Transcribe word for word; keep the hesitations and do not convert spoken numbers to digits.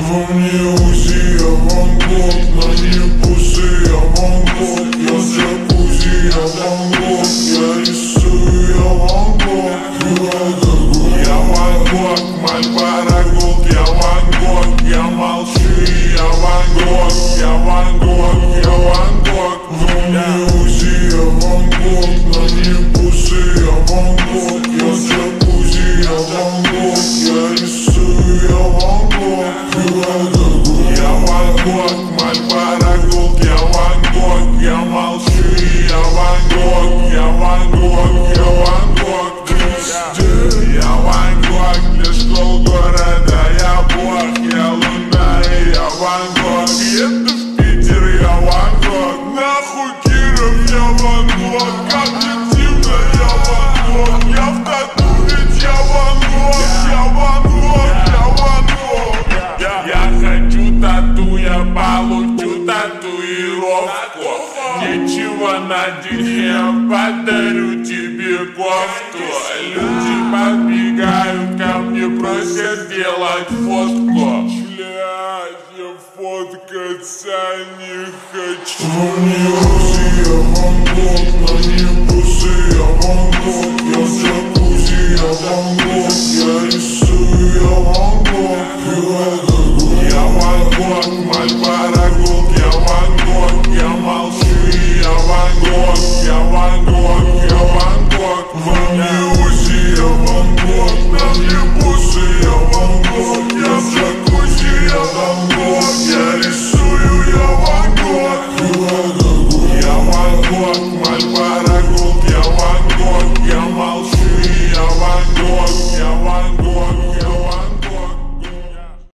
Во мне УЗИ, я Ван Гог, на не бусы, я Ван Гог. Я в джакузи, я Ван Гог, я рисую, я Ван Гог. Я Ван Гог, Мальборо Голд, я Ван Гог. Я молчу, я Ван Гог, я Ван Гог, я Ван Гог. Во мне УЗИ, я Ван Гог, на не бусы, я Ван Гог. Я в джакузи, я Ван Гог, я рисую, я Ван Гог. Я Ван Гог, Мальборо Голд, я Ван Гог. Я молчу, я Ван Гог, я Ван Гог, я Ван Гог. Я Ван Гог, для школ города я Бог. Я Луна и я Ван Гог. Это в Питер, я Ван Гог. Нахуй Киров, я Ван Гог. Объективно, я Ван Гог. Я в тату, ведь я Ван Гог. Я Ван Гог, я Ван Гог. Я хочу тату, я получу татуировку. Нечего надеть, я подарю тебе кофту. Люди подбегают ко мне, просят сделать фотку. Блядь, я фоткаться не хочу. Во мне УЗИ, я Ван Гог, на не бусы, я Ван Гог. Я в джакузи, я Ван Гог, я